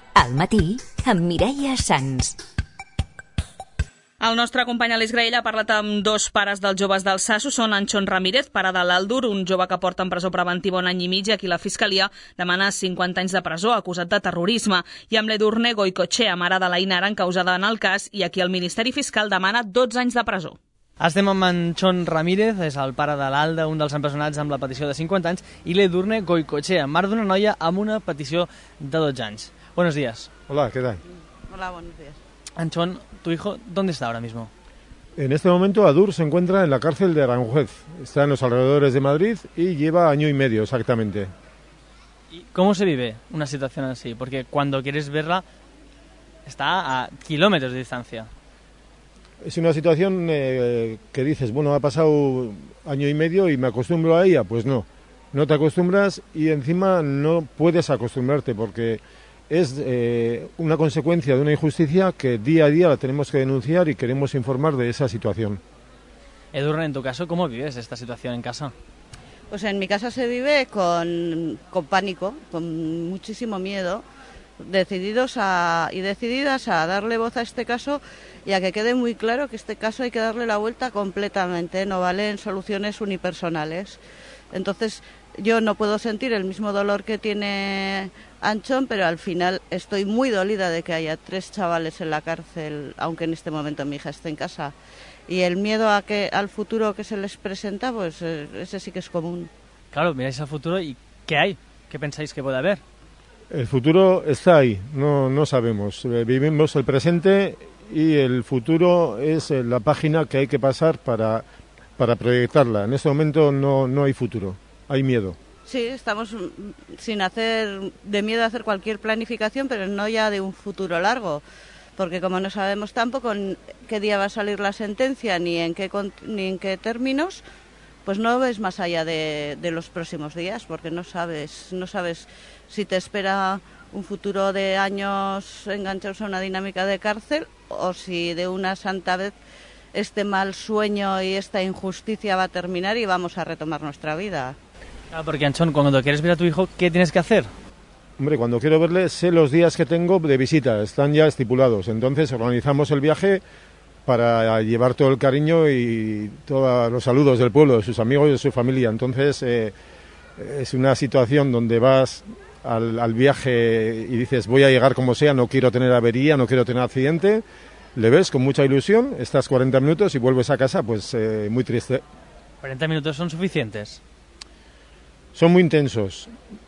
Al matí, amb Mireia Sans. El nostre company Aleix Graell ha parlat amb dos pares dels joves del Sasso. Són Anchón Ramírez, pare de l'Aldur, un jove que porta en presó preventiva 1 any i mig, i aquí la Fiscalia demana 50 anys de presó, acusat de terrorisme, i amb l'Edurne Goicoechea, mare de la Inara, encausada en el cas, i aquí el Ministeri Fiscal demana 12 anys de presó. Estem amb Anchón Ramírez, és el pare de l'Alda, un dels empresonats amb la petició de 50 anys, i l'Edurne Goicoechea, mare d'una noia amb una petició de 12 anys. Buenos días. Hola, ¿qué tal? Hola, buenos días. Anchón, tu hijo, ¿dónde está ahora mismo? En este momento Adur se encuentra en la cárcel de Aranjuez. Está en los alrededores de Madrid y lleva 1 año y medio exactamente. ¿Y cómo se vive una situación así? Porque cuando quieres verla está a kilómetros de distancia. Es una situación que dices, bueno, ha pasado 1 año y medio y me acostumbro a ella. Pues no, no te acostumbras y encima no puedes acostumbrarte porque es una consecuencia de una injusticia que día a día la tenemos que denunciar y queremos informar de esa situación. Edurne, en tu caso, ¿cómo vives esta situación en casa? Pues en mi casa se vive con pánico, con muchísimo miedo, decididas a darle voz a este caso y a que quede muy claro que este caso hay que darle la vuelta completamente, no valen soluciones unipersonales. Entonces, yo no puedo sentir el mismo dolor que tiene Anchón, pero al final estoy muy dolida de que haya 3 chavales en la cárcel, aunque en este momento mi hija esté en casa. Y el miedo al futuro que se les presenta, pues ese sí que es común. Claro, miráis al futuro y ¿qué hay? ¿Qué pensáis que puede haber? El futuro está ahí, no sabemos. Vivimos el presente y el futuro es la página que hay que pasar para proyectarla. En este momento no hay futuro, hay miedo. Sí, estamos sin hacer de miedo a hacer cualquier planificación, pero no ya de un futuro largo, porque como no sabemos tampoco en qué día va a salir la sentencia ni en qué términos, pues no ves más allá de los próximos días, porque no sabes si te espera un futuro de años enganchados a una dinámica de cárcel o si de una santa vez este mal sueño y esta injusticia va a terminar y vamos a retomar nuestra vida. Ah, porque Anchón, cuando quieres ver a tu hijo, ¿qué tienes que hacer? Hombre, cuando quiero verle sé los días que tengo de visita, están ya estipulados. Entonces organizamos el viaje para llevar todo el cariño y todos los saludos del pueblo, de sus amigos y de su familia. Entonces es una situación donde vas al viaje y dices voy a llegar como sea, no quiero tener avería, no quiero tener accidente. Le ves con mucha ilusión, estás 40 minutos y vuelves a casa pues muy triste. ¿40 minutos son suficientes? Son muy intensos.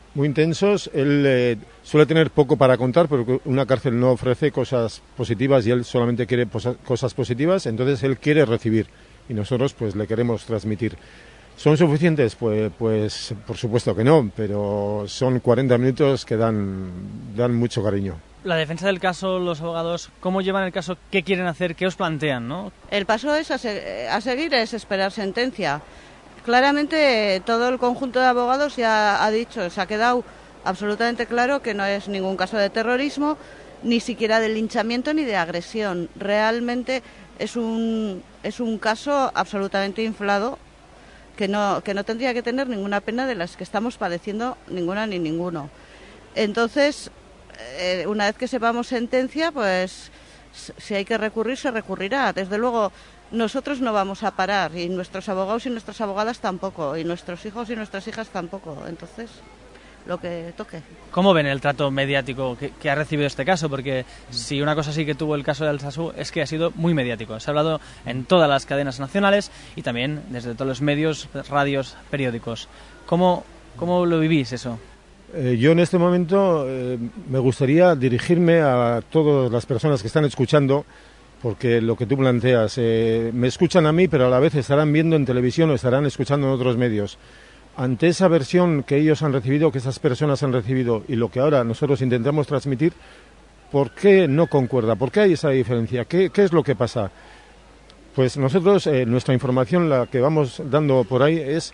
Él suele tener poco para contar porque una cárcel no ofrece cosas positivas y él solamente quiere cosas positivas, entonces él quiere recibir y nosotros pues le queremos transmitir. ¿Son suficientes? Pues por supuesto que no, pero son 40 minutos que dan mucho cariño. La defensa del caso, los abogados, ¿cómo llevan el caso? ¿Qué quieren hacer? ¿Qué os plantean, no? El paso a seguir es esperar sentencia. Claramente todo el conjunto de abogados ya ha dicho, se ha quedado absolutamente claro que no es ningún caso de terrorismo, ni siquiera de linchamiento ni de agresión. Realmente es un caso absolutamente inflado que no tendría que tener ninguna pena de las que estamos padeciendo, ninguna ni ninguno. Entonces, una vez que sepamos sentencia, pues si hay que recurrir, se recurrirá. Desde luego, nosotros no vamos a parar, y nuestros abogados y nuestras abogadas tampoco, y nuestros hijos y nuestras hijas tampoco. Entonces, lo que toque. ¿Cómo ven el trato mediático que ha recibido este caso? Porque si una cosa sí que tuvo el caso del Sasso es que ha sido muy mediático. Se ha hablado en todas las cadenas nacionales y también desde todos los medios, radios, periódicos. ¿Cómo lo vivís eso? Yo en este momento me gustaría dirigirme a todas las personas que están escuchando, porque lo que tú planteas, me escuchan a mí, pero a la vez estarán viendo en televisión o estarán escuchando en otros medios. Ante esa versión que ellos han recibido, que esas personas han recibido, y lo que ahora nosotros intentamos transmitir, ¿por qué no concuerda? ¿Por qué hay esa diferencia? ¿Qué es lo que pasa? Pues nosotros, nuestra información, la que vamos dando por ahí, es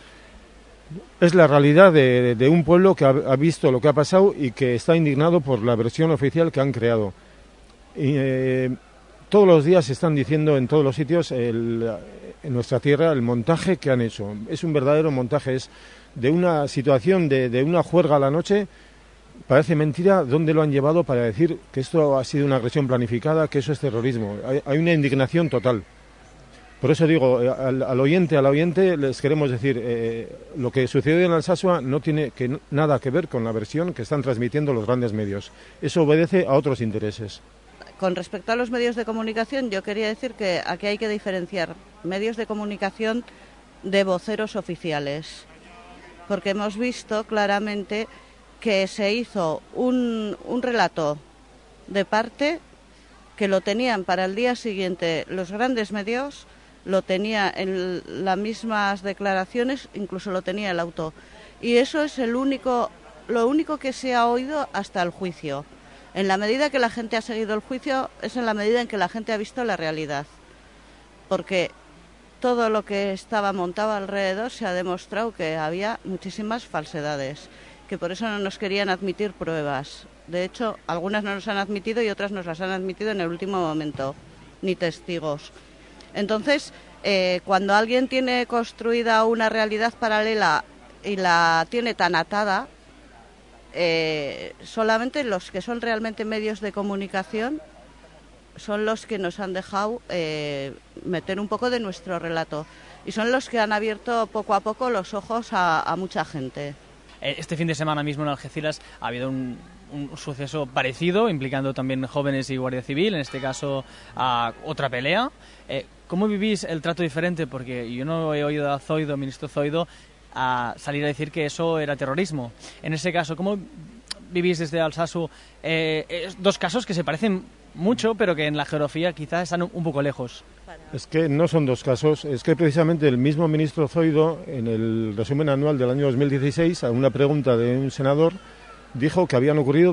la realidad de un pueblo que ha visto lo que ha pasado y que está indignado por la versión oficial que han creado. Y, todos los días se están diciendo en todos los sitios en nuestra tierra el montaje que han hecho. Es un verdadero montaje, es de una situación de una juerga a la noche parece mentira dónde lo han llevado para decir que esto ha sido una agresión planificada, que eso es terrorismo. Hay una indignación total. Por eso digo, al oyente les queremos decir, lo que sucedió en Alsasua no tiene nada que ver con la versión que están transmitiendo los grandes medios. Eso obedece a otros intereses. Con respecto a los medios de comunicación, yo quería decir que aquí hay que diferenciar medios de comunicación de voceros oficiales, porque hemos visto claramente que se hizo un relato de parte que lo tenían para el día siguiente los grandes medios, lo tenía en las mismas declaraciones, incluso lo tenía el auto. Y eso es lo único que se ha oído hasta el juicio. En la medida que la gente ha seguido el juicio, es en la medida en que la gente ha visto la realidad. Porque todo lo que estaba montado alrededor se ha demostrado que había muchísimas falsedades, que por eso no nos querían admitir pruebas. De hecho, algunas no nos han admitido y otras nos las han admitido en el último momento, ni testigos. Entonces, cuando alguien tiene construida una realidad paralela y la tiene tan atada, solamente los que son realmente medios de comunicación son los que nos han dejado meter un poco de nuestro relato y son los que han abierto poco a poco los ojos a mucha gente. Este fin de semana mismo en Algeciras ha habido un suceso parecido, implicando también jóvenes y Guardia Civil, en este caso otra pelea. ¿Cómo vivís el trato diferente? Porque yo no he oído a Zoido, ministro Zoido, a salir a decir que eso era terrorismo. En ese caso, ¿cómo vivís desde Alsasu dos casos que se parecen mucho, pero que en la geografía quizás están un poco lejos? Es que no son dos casos, es que precisamente el mismo ministro Zoido, en el resumen anual del año 2016, a una pregunta de un senador, dijo que habían ocurrido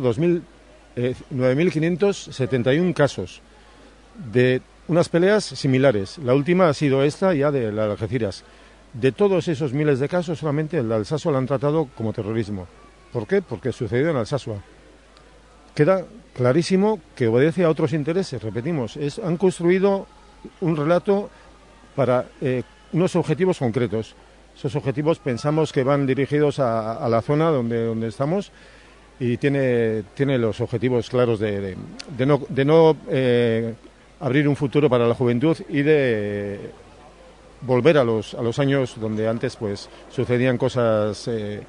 9.571 casos de unas peleas similares. La última ha sido esta ya de la Algeciras. De todos esos miles de casos, solamente el de Alsasua lo han tratado como terrorismo. ¿Por qué? Porque sucedió en Alsasua. Queda clarísimo que obedece a otros intereses, repetimos. Han construido un relato para unos objetivos concretos. Esos objetivos pensamos que van dirigidos a la zona donde estamos y tiene los objetivos claros de no abrir un futuro para la juventud y de volver a los años donde antes pues sucedían cosas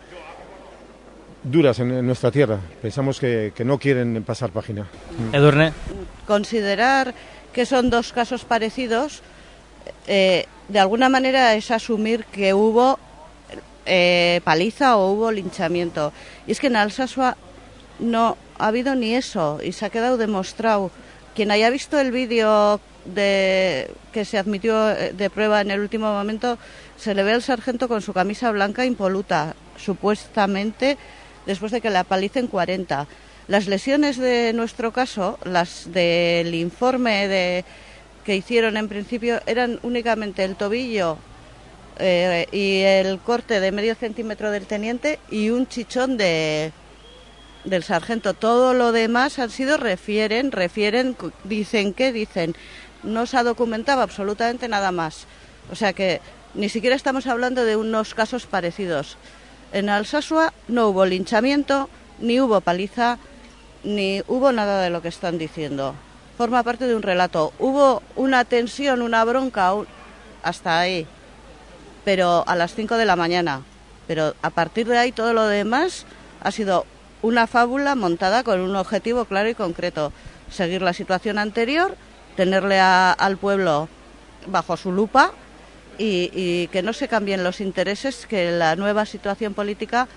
duras en nuestra tierra. Pensamos que no quieren pasar página. Edurne. Considerar que son dos casos parecidos, de alguna manera es asumir que hubo paliza o hubo linchamiento. Y es que en Alsasua no ha habido ni eso y se ha quedado demostrado. Quien haya visto el vídeo que se admitió de prueba en el último momento, se le ve al sargento con su camisa blanca impoluta, supuestamente después de que le apalicen 40. Las lesiones de nuestro caso, las del informe que hicieron en principio, eran únicamente el tobillo y el corte de medio centímetro del teniente y un chichón del sargento. Todo lo demás han sido refieren, dicen que dicen. No se ha documentado absolutamente nada más. O sea que ni siquiera estamos hablando de unos casos parecidos. En Alsasua no hubo linchamiento, ni hubo paliza, ni hubo nada de lo que están diciendo. Forma parte de un relato. Hubo una tensión, una bronca, hasta ahí, pero a las 5 de la mañana. Pero a partir de ahí todo lo demás ha sido una fábula montada con un objetivo claro y concreto. Seguir la situación anterior, tenerle al pueblo bajo su lupa y que no se cambien los intereses que la nueva situación política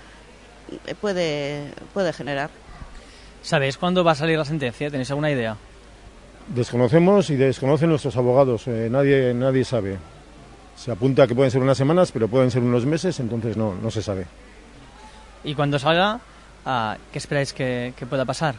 puede generar. ¿Sabéis cuándo va a salir la sentencia? ¿Tenéis alguna idea? Desconocemos y desconocen nuestros abogados. Nadie sabe. Se apunta que pueden ser unas semanas, pero pueden ser unos meses, entonces no se sabe. ¿Y cuando salga, qué esperáis que pueda pasar?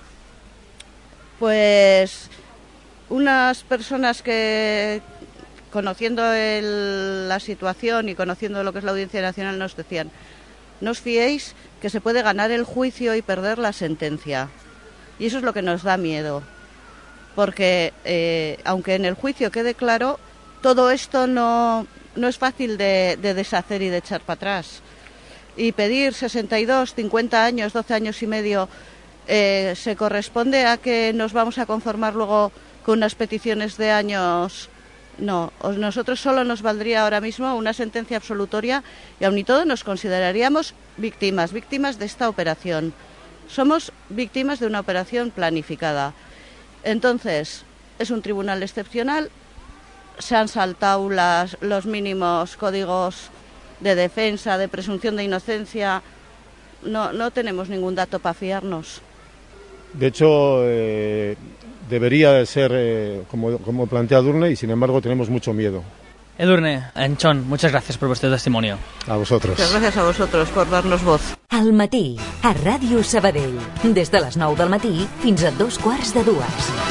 Pues unas personas que, conociendo la situación y conociendo lo que es la Audiencia Nacional, nos decían: no os fiéis que se puede ganar el juicio y perder la sentencia. Y eso es lo que nos da miedo, porque aunque en el juicio quede claro, todo esto no es fácil de deshacer y de echar para atrás. Y pedir 62, 50 años, 12 años y medio ¿Se corresponde a que nos vamos a conformar luego con unas peticiones de años? No, nosotros solo nos valdría ahora mismo una sentencia absolutoria y aun y todo nos consideraríamos víctimas de esta operación. Somos víctimas de una operación planificada. Entonces, es un tribunal excepcional, se han saltado los mínimos códigos de defensa, de presunción de inocencia, no tenemos ningún dato para fiarnos. De hecho, debería de ser como plantea Edurne y sin embargo tenemos mucho miedo. Edurne, Anchón, muchas gracias por vuestro testimonio. A vosotros. Muchas gracias a vosotros por darnos voz. Al matí, a Ràdio Sabadell, des de les 9 del matí fins a 2:15.